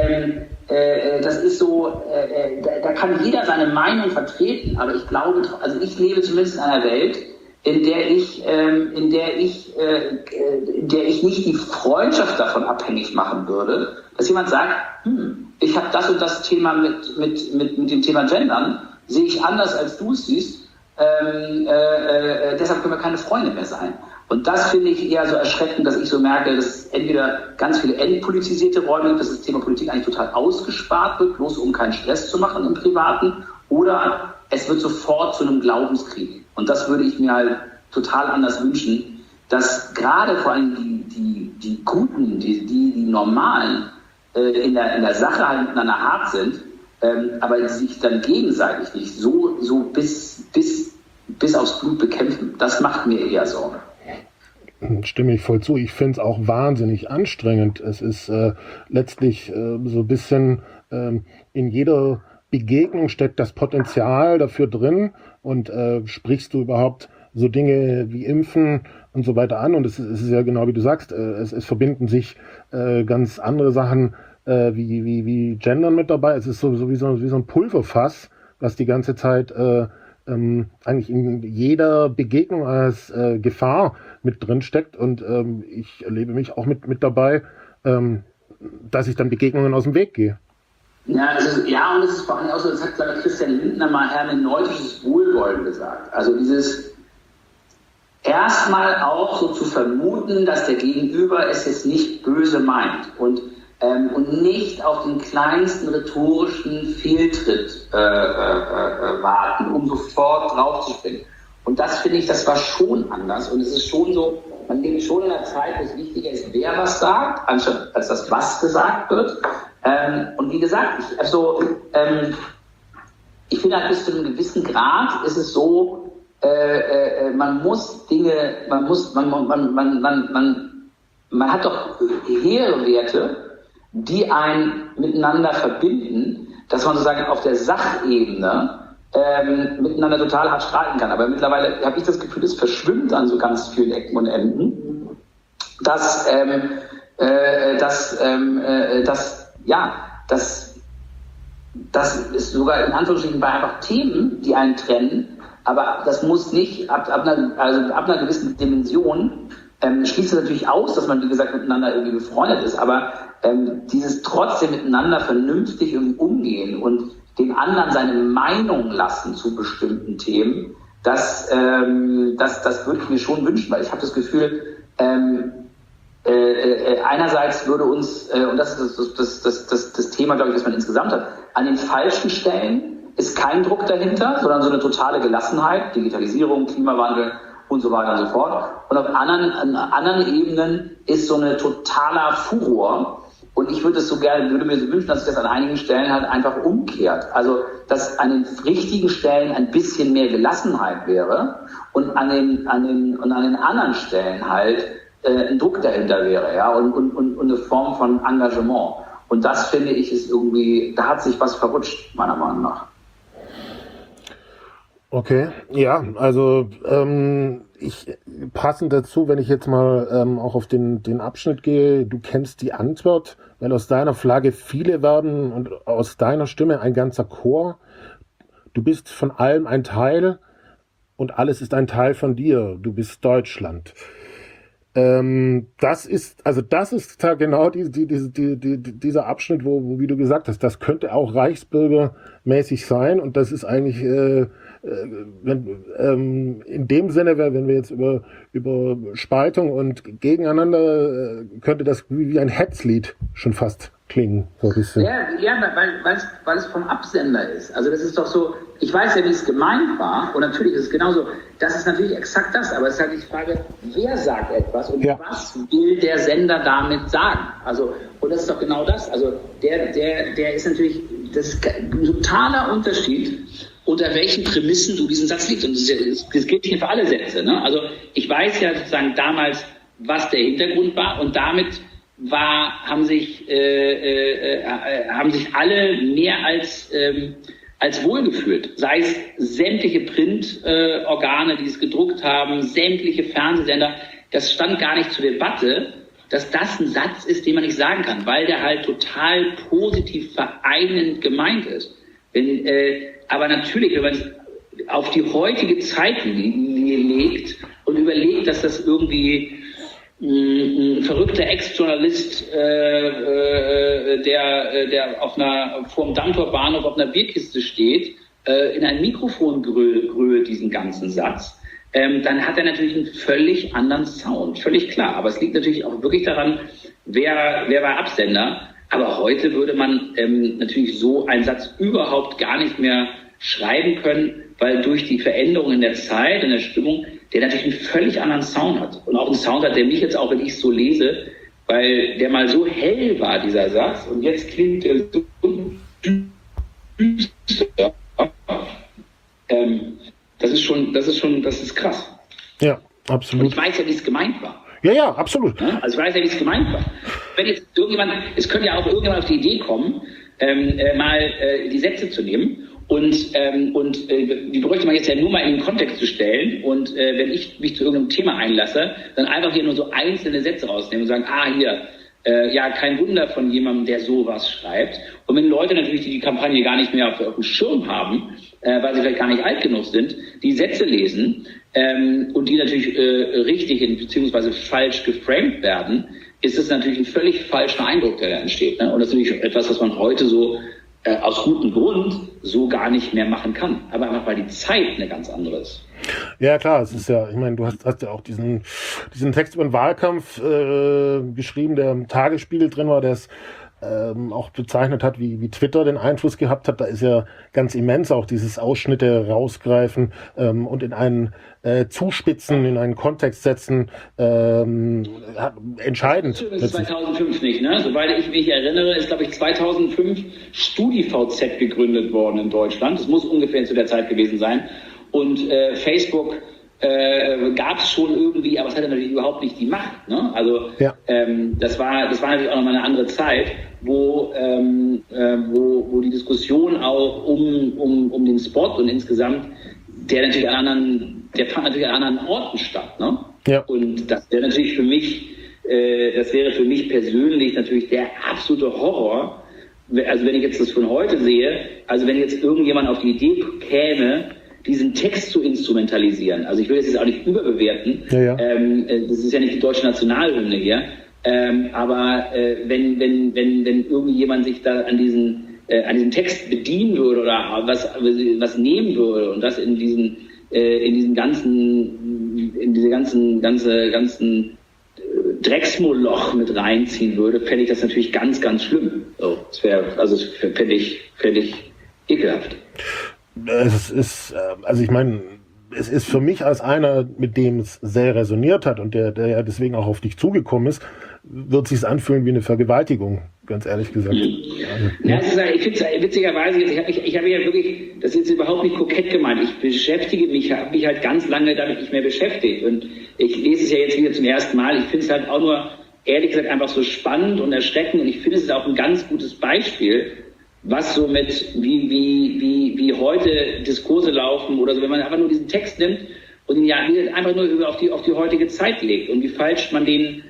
da kann jeder seine Meinung vertreten. Aber ich glaube, also ich lebe zumindest in einer Welt, in der ich nicht die Freundschaft davon abhängig machen würde, dass jemand sagt, ich habe das und das Thema mit dem Thema Gendern, sehe ich anders als du es siehst, deshalb können wir keine Freunde mehr sein. Und das finde ich eher so erschreckend, dass ich so merke, dass entweder ganz viele entpolitisierte Räume gibt, dass das Thema Politik eigentlich total ausgespart wird, bloß um keinen Stress zu machen im Privaten, oder es wird sofort zu einem Glaubenskrieg. Und das würde ich mir halt total anders wünschen, dass gerade vor allem die Guten, die Normalen in der Sache halt miteinander hart sind, aber sich dann gegenseitig nicht so bis aufs Blut bekämpfen. Das macht mir eher Sorge. Stimme ich voll zu. Ich finde es auch wahnsinnig anstrengend. Es ist letztlich so ein bisschen in jeder Begegnung steckt das Potenzial dafür drin und sprichst du überhaupt so Dinge wie Impfen und so weiter an. Und es ist ja genau wie du sagst, es verbinden sich ganz andere Sachen wie Gendern mit dabei. Es ist so wie so ein Pulverfass, was die ganze Zeit eigentlich in jeder Begegnung als Gefahr mit drin steckt. Und ich erlebe mich auch mit dabei, dass ich dann Begegnungen aus dem Weg gehe. Ja, und es ist vor allem auch so, das hat, glaube ich, Christian Lindner mal hermeneutisches Wohlwollen gesagt. Also dieses erstmal auch so zu vermuten, dass der Gegenüber es jetzt nicht böse meint und nicht auf den kleinsten rhetorischen Fehltritt warten, um sofort draufzuspringen. Und das finde ich, das war schon anders. Und es ist schon so, man lebt schon in einer Zeit, wo es wichtiger ist, wer was sagt, anstatt als das, was gesagt wird. Und wie gesagt, ich finde halt bis zu einem gewissen Grad ist es so, man hat doch hehre Werte, die einen miteinander verbinden, dass man sozusagen auf der Sachebene miteinander total hart streiten kann. Aber mittlerweile habe ich das Gefühl, es verschwimmt an so ganz vielen Ecken und Enden, dass ist sogar in Anführungsstrichen bei einfach Themen, die einen trennen, aber das muss nicht, ab einer gewissen Dimension schließt es natürlich aus, dass man, wie gesagt, miteinander irgendwie befreundet ist, aber dieses trotzdem miteinander vernünftig irgendwie umgehen und dem anderen seine Meinung lassen zu bestimmten Themen, das würde ich mir schon wünschen, weil ich habe das Gefühl, einerseits würde uns, und das ist das Thema, glaube ich, das man insgesamt hat, an den falschen Stellen ist kein Druck dahinter, sondern so eine totale Gelassenheit, Digitalisierung, Klimawandel und so weiter und so fort. Und auf anderen Ebenen ist so eine totaler Furor. Und ich würde mir so wünschen, dass sich das an einigen Stellen halt einfach umkehrt. Also, dass an den richtigen Stellen ein bisschen mehr Gelassenheit wäre und an den anderen Stellen halt ein Druck dahinter wäre, ja, und eine Form von Engagement. Und das, finde ich, ist irgendwie, da hat sich was verrutscht, meiner Meinung nach. Okay, ja, also passend dazu, wenn ich jetzt mal auch auf den Abschnitt gehe, du kennst die Antwort, weil aus deiner Flagge viele werden und aus deiner Stimme ein ganzer Chor. Du bist von allem ein Teil und alles ist ein Teil von dir. Du bist Deutschland. Das ist da genau dieser Abschnitt, wo, wie du gesagt hast, das könnte auch reichsbürgermäßig sein und das ist eigentlich in dem Sinne, wenn wir jetzt über Spaltung und Gegeneinander, könnte das wie ein Hetzlied schon fast klingen, so ein bisschen. Ja, weil es vom Absender ist. Also das ist doch so, ich weiß ja, wie es gemeint war, und natürlich ist es genauso, das ist natürlich exakt das, aber es ist halt die Frage, wer sagt etwas und was will der Sender damit sagen? Also, und das ist doch genau das. Also der ist natürlich, das ist ein totaler Unterschied, unter welchen Prämissen du diesen Satz liest. Und das gilt hier für alle Sätze. Ne? Also ich weiß ja sozusagen damals, was der Hintergrund war, und damit haben sich alle mehr als wohlgefühlt. Sei es sämtliche Printorgane, die es gedruckt haben, sämtliche Fernsehsender. Das stand gar nicht zur Debatte, dass das ein Satz ist, den man nicht sagen kann, weil der halt total positiv vereinend gemeint ist. Aber natürlich, wenn man es auf die heutige Zeitlinie legt und überlegt, dass das irgendwie ein verrückter Ex-Journalist, der vor dem Dammtorbahnhof auf einer Bierkiste steht, in ein Mikrofon grölt diesen ganzen Satz, dann hat er natürlich einen völlig anderen Sound, völlig klar. Aber es liegt natürlich auch wirklich daran, wer war Absender. Aber heute würde man natürlich so einen Satz überhaupt gar nicht mehr schreiben können, weil durch die Veränderung in der Zeit, in der Stimmung, der natürlich einen völlig anderen Sound hat. Und auch einen Sound hat, der mich jetzt auch, wenn ich es so lese, weil der mal so hell war, dieser Satz, und jetzt klingt er so düster. Das ist krass. Ja, absolut. Und ich weiß ja, wie es gemeint war. Ja, absolut. Also ich weiß ja, wie es gemeint war. Wenn jetzt es könnte ja auch irgendjemand auf die Idee kommen, mal die Sätze zu nehmen und die bräuchte man jetzt ja nur mal in den Kontext zu stellen, und wenn ich mich zu irgendeinem Thema einlasse, dann einfach hier nur so einzelne Sätze rausnehmen und sagen, hier, kein Wunder von jemandem, der sowas schreibt. Und wenn Leute natürlich, die Kampagne gar nicht mehr auf dem Schirm haben, weil sie vielleicht gar nicht alt genug sind, die Sätze lesen und die natürlich richtig beziehungsweise falsch geframed werden, ist es natürlich ein völlig falscher Eindruck, der da entsteht. Ne? Und das ist natürlich etwas, was man heute so aus gutem Grund so gar nicht mehr machen kann. Aber einfach, weil die Zeit eine ganz andere ist. Ja, klar, es ist ja, ich meine, du hast ja auch diesen Text über den Wahlkampf geschrieben, der im Tagesspiegel drin war, der es auch bezeichnet hat, wie Twitter den Einfluss gehabt hat. Da ist ja ganz immens auch dieses Ausschnitte rausgreifen und in einen Zuspitzen, in einen Kontext setzen, entscheidend. Das ist 2005 nicht, ne? Soweit ich mich erinnere, ist, glaube ich, 2005 StudiVZ gegründet worden in Deutschland. Das muss ungefähr zu der Zeit gewesen sein. Und Facebook gab es schon irgendwie, aber es hatte natürlich überhaupt nicht die Macht. Ne? Also das war natürlich auch nochmal eine andere Zeit, wo die Diskussion auch um den Sport und insgesamt, der fand natürlich an anderen Orten statt. Ne? Ja. Und das wäre natürlich für mich, persönlich natürlich der absolute Horror. Also wenn ich jetzt das von heute sehe, also wenn jetzt irgendjemand auf die Idee käme, diesen Text zu instrumentalisieren. Also ich will das jetzt auch nicht überbewerten. Ja. Das ist ja nicht die deutsche Nationalhymne hier. Aber wenn irgendjemand sich da an diesen Text bedienen würde oder was nehmen würde und das in diese ganzen Drecksmoloch mit reinziehen würde, fände ich das natürlich ganz, ganz schlimm. So, fände ich ekelhaft. Es ist, also ich meine, es ist für mich als einer, mit dem es sehr resoniert hat und der ja deswegen auch auf dich zugekommen ist, wird es sich anfühlen wie eine Vergewaltigung, ganz ehrlich gesagt. Ja, ich finde es witzigerweise, ich habe ja wirklich, das ist jetzt überhaupt nicht kokett gemeint, habe mich halt ganz lange damit nicht mehr beschäftigt und ich lese es ja jetzt wieder zum ersten Mal, ich finde es halt auch nur, ehrlich gesagt, einfach so spannend und erschreckend und ich finde es auch ein ganz gutes Beispiel, was so wie heute Diskurse laufen oder so, wenn man einfach nur diesen Text nimmt und ihn ja einfach nur auf die heutige Zeit legt und wie falsch man den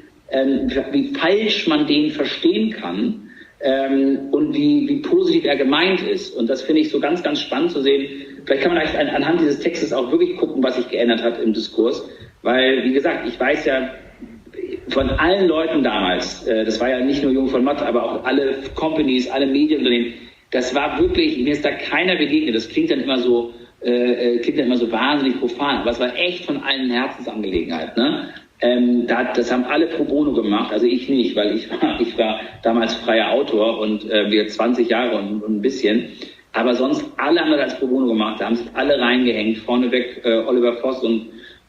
verstehen kann und wie positiv er gemeint ist. Und das finde ich so ganz, ganz spannend zu sehen. Vielleicht kann man anhand dieses Textes auch wirklich gucken, was sich geändert hat im Diskurs, weil, wie gesagt, ich weiß ja, von allen Leuten damals, das war ja nicht nur Jung von Matt, aber auch alle Companies, alle Medienunternehmen, das war wirklich, mir ist da keiner begegnet, das klingt dann immer so wahnsinnig profan, aber es war echt von allen Herzensangelegenheit, ne? Das haben alle pro bono gemacht, also ich nicht, weil ich war damals freier Autor und wir 20 Jahre und ein bisschen. Aber sonst alle haben das als pro bono gemacht, da haben sich alle reingehängt. Vorneweg Oliver Voss und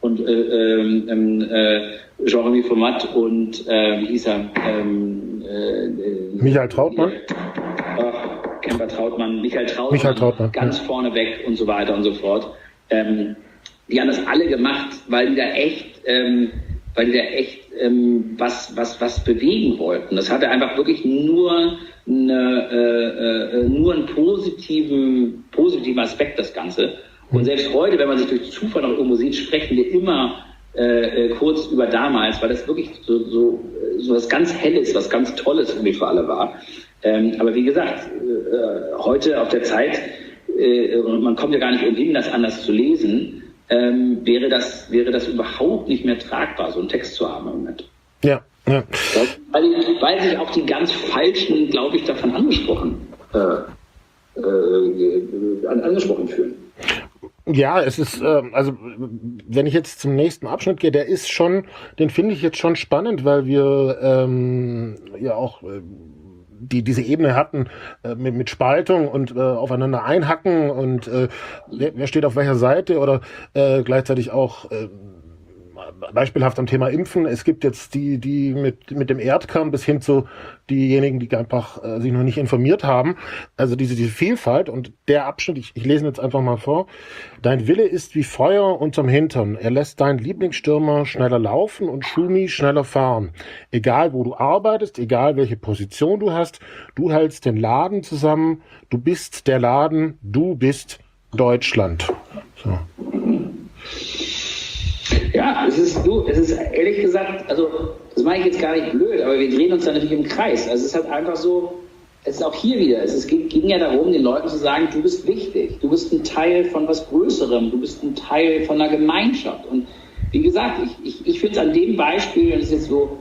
Jean-Remy Format und wie hieß er? Michael Trautmann. Kemper Trautmann, Michael Trautmann, ganz vorneweg und so weiter und so fort. Die haben das alle gemacht, weil die da echt was bewegen wollten. Das hatte einfach wirklich nur einen positiven Aspekt, das Ganze. Und selbst heute, wenn man sich durch Zufall noch irgendwo sieht, sprechen wir immer kurz über damals, weil das wirklich so was ganz Helles, was ganz Tolles irgendwie für alle war. Aber wie gesagt, heute auf der Zeit, und man kommt ja gar nicht umhin, das anders zu lesen, wäre das überhaupt nicht mehr tragbar, so einen Text zu haben im Moment. Ja. Weil sich auch die ganz Falschen, glaube ich, davon angesprochen fühlen. Ja, es ist, also wenn ich jetzt zum nächsten Abschnitt gehe, den finde ich jetzt schon spannend, weil wir ja auch diese Ebene hatten mit Spaltung und aufeinander einhacken und wer steht auf welcher Seite oder gleichzeitig auch beispielhaft am Thema Impfen. Es gibt jetzt die mit dem Erdkern bis hin zu diejenigen, die einfach sich noch nicht informiert haben. Also diese Vielfalt und der Abschnitt, ich lese ihn jetzt einfach mal vor. Dein Wille ist wie Feuer unterm Hintern. Er lässt deinen Lieblingsstürmer schneller laufen und Schumi schneller fahren. Egal wo du arbeitest, egal welche Position du hast, du hältst den Laden zusammen. Du bist der Laden, du bist Deutschland. So. Ja, es ist ehrlich gesagt, also das meine ich jetzt gar nicht blöd, aber wir drehen uns da natürlich im Kreis. Also es ist halt einfach so, es ist auch hier wieder, ging ja darum, den Leuten zu sagen, du bist wichtig, du bist ein Teil von was Größerem, du bist ein Teil von einer Gemeinschaft. Und wie gesagt, ich finde es an dem Beispiel, und es ist jetzt so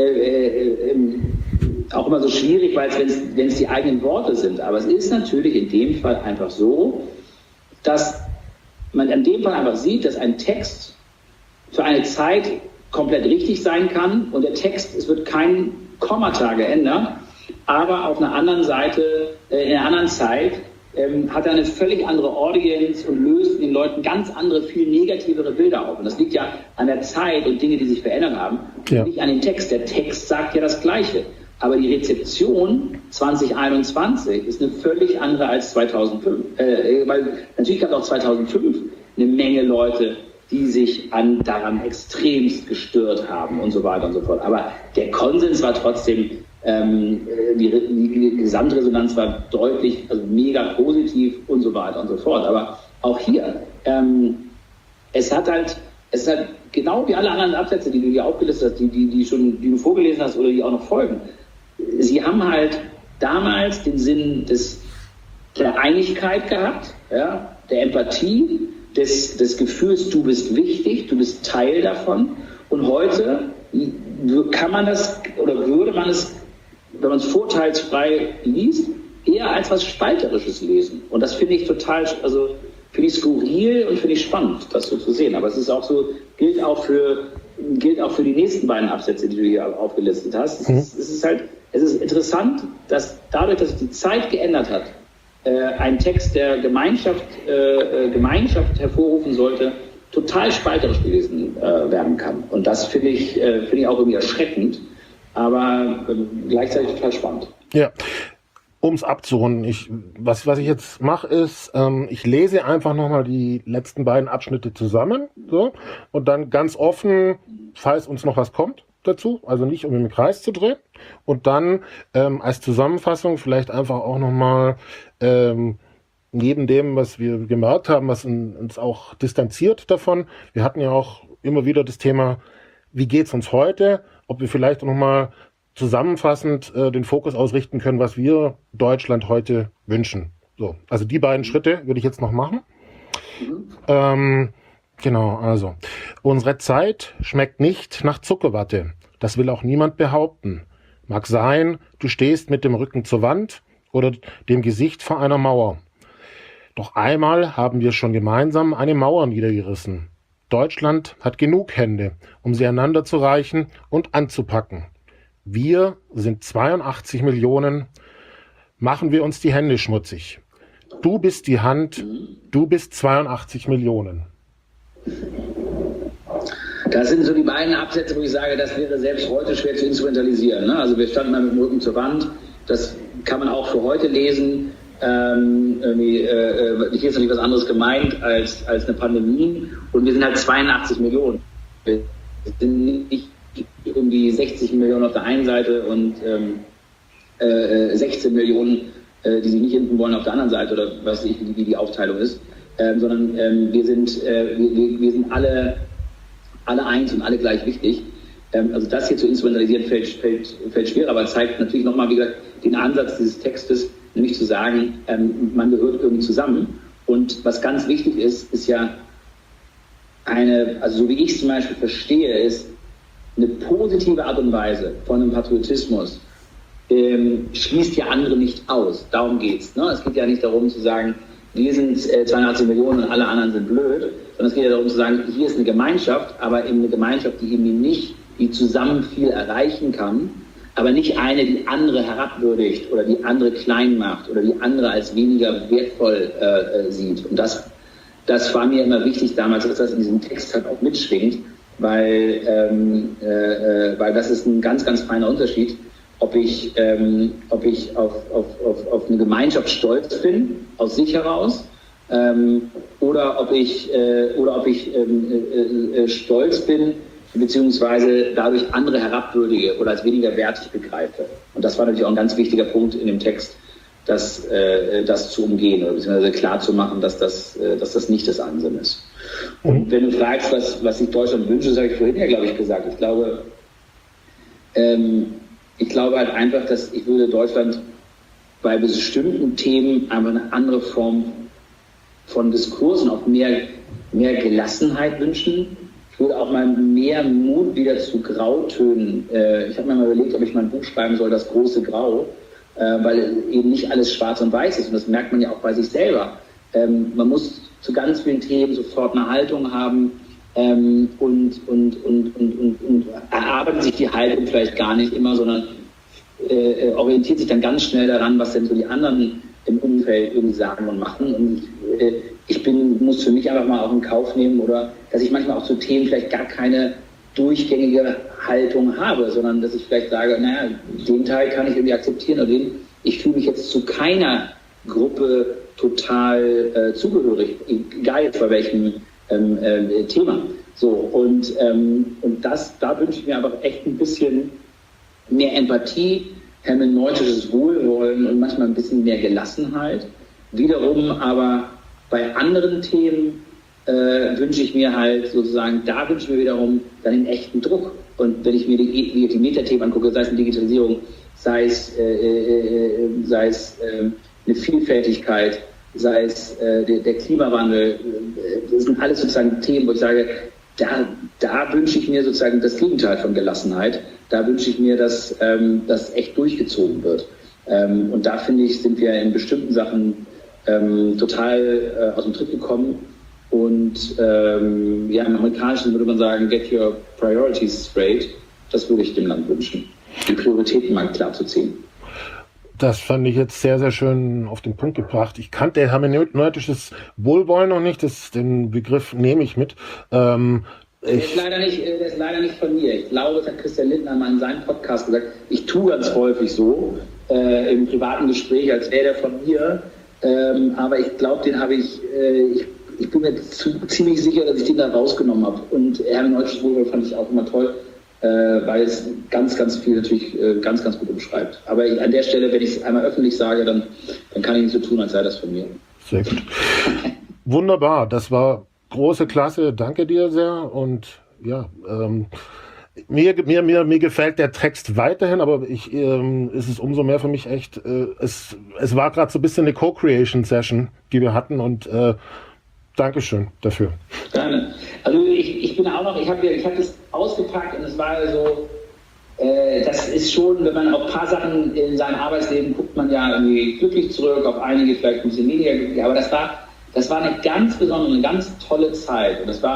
auch immer so schwierig, weil wenn es die eigenen Worte sind, aber es ist natürlich in dem Fall einfach so, dass man in dem Fall einfach sieht, dass ein Text für eine Zeit komplett richtig sein kann und der Text, es wird kein Kommata geändert, aber auf einer anderen Seite, in einer anderen Zeit hat er eine völlig andere Audience und löst den Leuten ganz andere, viel negativere Bilder auf. Und das liegt ja an der Zeit und Dinge, die sich verändert haben, ja. Nicht an den Text. Der Text sagt ja das Gleiche. Aber die Rezeption 2021 ist eine völlig andere als 2005. Weil natürlich gab es auch 2005 eine Menge Leute, die sich daran extremst gestört haben und so weiter und so fort. Aber der Konsens war trotzdem, die Gesamtresonanz war deutlich, also mega positiv und so weiter und so fort. Aber auch hier, es ist halt genau wie alle anderen Absätze, die du hier aufgelistet hast, die du vorgelesen hast oder die auch noch folgen. Sie haben halt damals den Sinn der Einigkeit gehabt, ja, der Empathie, des Gefühls, du bist wichtig, du bist Teil davon. Und heute kann man das, oder würde man es, wenn man es vorteilsfrei liest, eher als was Spalterisches lesen. Und das finde ich total, also finde ich skurril und finde ich spannend, das so zu sehen. Aber es ist auch so, gilt auch für die nächsten beiden Absätze, die du hier aufgelistet hast. Es ist interessant, dass dadurch, dass sich die Zeit geändert hat, ein Text, der Gemeinschaft hervorrufen sollte, total spalterisch gelesen werden kann. Und das finde ich auch irgendwie erschreckend, aber gleichzeitig total spannend. Ja, um es abzurunden, was ich jetzt mache ist, ich lese einfach nochmal die letzten beiden Abschnitte zusammen, so, und dann ganz offen, falls uns noch was kommt dazu, also nicht um im Kreis zu drehen, und dann als Zusammenfassung vielleicht einfach auch nochmal neben dem, was wir gemerkt haben, was uns auch distanziert davon, wir hatten ja auch immer wieder das Thema, wie geht's uns heute, ob wir vielleicht nochmal zusammenfassend den Fokus ausrichten können, was wir Deutschland heute wünschen. So, also die beiden Schritte würde ich jetzt noch machen. Genau, also unsere Zeit schmeckt nicht nach Zuckerwatte. Das will auch niemand behaupten. Mag sein, du stehst mit dem Rücken zur Wand oder dem Gesicht vor einer Mauer. Doch einmal haben wir schon gemeinsam eine Mauer niedergerissen. Deutschland hat genug Hände, um sie einander zu reichen und anzupacken. Wir sind 82 Millionen. Machen wir uns die Hände schmutzig. Du bist die Hand, du bist 82 Millionen. Das sind so die beiden Absätze, wo ich sage, das wäre selbst heute schwer zu instrumentalisieren. Ne? Also wir standen mal mit dem Rücken zur Wand. Das kann man auch für heute lesen. Hier ist natürlich was anderes gemeint als eine Pandemie. Und wir sind halt 82 Millionen. Wir sind nicht um die 60 Millionen auf der einen Seite und 16 Millionen, die sich nicht impfen wollen auf der anderen Seite oder was weiß ich, wie die Aufteilung ist. Sondern wir sind alle eins und alle gleich wichtig. Also das hier zu instrumentalisieren fällt schwer, aber zeigt natürlich nochmal, wie gesagt, den Ansatz dieses Textes, nämlich zu sagen, man gehört irgendwie zusammen. Und was ganz wichtig ist ja also so wie ich es zum Beispiel verstehe, ist eine positive Art und Weise von einem Patriotismus schließt ja andere nicht aus. Darum geht's. Ne? Es geht ja nicht darum zu sagen, wir sind 82 Millionen und alle anderen sind blöd, sondern es geht ja darum zu sagen, hier ist eine Gemeinschaft, aber eben eine Gemeinschaft, die eben nicht, die zusammen viel erreichen kann, aber nicht eine, die andere herabwürdigt oder die andere klein macht oder die andere als weniger wertvoll sieht. Und das war mir immer wichtig damals, dass das in diesem Text halt auch mitschwingt, weil das ist ein ganz, ganz feiner Unterschied, ob ich auf eine Gemeinschaft stolz bin, aus sich heraus, oder ob ich stolz bin, beziehungsweise dadurch andere herabwürdige oder als weniger wertig begreife. Und das war natürlich auch ein ganz wichtiger Punkt in dem Text, das zu umgehen oder beziehungsweise klar zu machen, dass das nicht das Ansinnen ist. Und wenn du fragst, was sich Deutschland wünscht, das habe ich vorhin ja, glaube ich, gesagt. Ich glaube halt einfach, dass ich würde Deutschland bei bestimmten Themen einfach eine andere Form von Diskursen, auch mehr Gelassenheit wünschen. Ich würde auch mal mehr Mut wieder zu Grautönen. Ich habe mir mal überlegt, ob ich mal ein Buch schreiben soll, das große Grau, weil eben nicht alles schwarz und weiß ist. Und das merkt man ja auch bei sich selber. Man muss zu ganz vielen Themen sofort eine Haltung haben und erarbeitet sich die Haltung vielleicht gar nicht immer, sondern orientiert sich dann ganz schnell daran, was denn so die anderen im Umfeld irgendwie sagen und machen. Und ich muss für mich einfach mal auch in Kauf nehmen, oder dass ich manchmal auch zu Themen vielleicht gar keine durchgängige Haltung habe, sondern dass ich vielleicht sage, naja, den Teil kann ich irgendwie akzeptieren, oder ich fühle mich jetzt zu keiner Gruppe total zugehörig, egal jetzt bei welchem Thema. So, und da wünsche ich mir einfach echt ein bisschen mehr Empathie, hermeneutisches Wohlwollen und manchmal ein bisschen mehr Gelassenheit. Wiederum aber bei anderen Themen wünsche ich mir halt sozusagen, da wünsche ich mir wiederum dann den echten Druck. Und wenn ich mir die Metathemen angucke, sei es eine Digitalisierung, sei es eine Vielfältigkeit, sei es der Klimawandel, das sind alles sozusagen Themen, wo ich sage, da wünsche ich mir sozusagen das Gegenteil von Gelassenheit. Da wünsche ich mir, dass das echt durchgezogen wird. Und da finde ich, sind wir in bestimmten Sachen total aus dem Tritt gekommen. Und im Amerikanischen würde man sagen, get your priorities straight. Das würde ich dem Land wünschen, die Prioritäten mal klar zu ziehen. Das fand ich jetzt sehr, sehr schön auf den Punkt gebracht. Ich kannte hermeneutisches Wohlwollen noch nicht, den Begriff nehme ich mit. Der ist leider nicht von mir. Ich glaube, das hat Christian Lindner mal in seinem Podcast gesagt. Ich tue ganz häufig so im privaten Gespräch, als wäre der von mir. Aber ich glaube, den habe ich bin mir ziemlich sicher, dass ich den da rausgenommen habe. Und hermeneutisches Wohlwollen fand ich auch immer toll, weil es ganz, ganz viel natürlich ganz, ganz gut umschreibt. Aber an der Stelle, wenn ich es einmal öffentlich sage, dann kann ich nicht so tun, als sei das von mir. Sehr gut. Wunderbar, das war große Klasse. Danke dir sehr. Und ja, mir gefällt der Text weiterhin, aber ist es umso mehr für mich echt, es war gerade so ein bisschen eine Co-Creation-Session, die wir hatten, und Dankeschön dafür. Gerne. Also ich bin auch noch, ich hab das ausgepackt und es war so, das ist schon, wenn man auf ein paar Sachen in seinem Arbeitsleben guckt, man ja irgendwie glücklich zurück, auf einige vielleicht ein bisschen weniger glücklich, aber das war eine ganz besondere, eine ganz tolle Zeit, und das war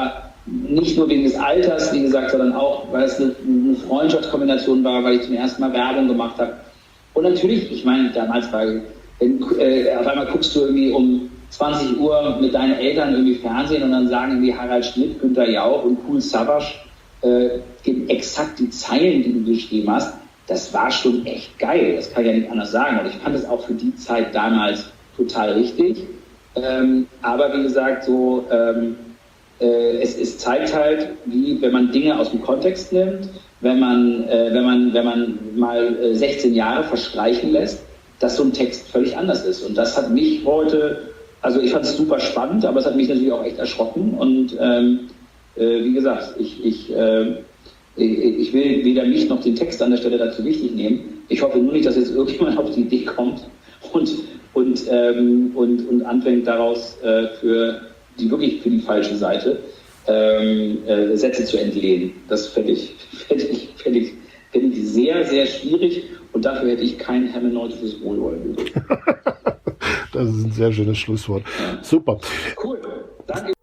nicht nur wegen des Alters, wie gesagt, sondern auch, weil es eine Freundschaftskombination war, weil ich zum ersten Mal Werbung gemacht habe. Und natürlich, ich meine, damals war, auf einmal guckst du irgendwie um 20 Uhr mit deinen Eltern irgendwie Fernsehen und dann sagen irgendwie Harald Schmidt, Günther Jauch und Kool Savas exakt die Zeilen, die du geschrieben hast. Das war schon echt geil, das kann ich ja nicht anders sagen. Und ich fand es auch für die Zeit damals total richtig. Aber wie gesagt, so es zeigt halt, wie wenn man Dinge aus dem Kontext nimmt, wenn man mal 16 Jahre verstreichen lässt, dass so ein Text völlig anders ist. Und das hat mich heute, also ich fand es super spannend, aber es hat mich natürlich auch echt erschrocken. Und wie gesagt, ich will weder mich noch den Text an der Stelle dazu wichtig nehmen. Ich hoffe nur nicht, dass jetzt irgendjemand auf die Idee kommt und anfängt daraus wirklich für die falsche Seite Sätze zu entlehnen. Das fände ich sehr, sehr schwierig und dafür hätte ich kein hermeneutisches Wohlwollen. Das ist ein sehr schönes Schlusswort. Ja. Super. Cool. Danke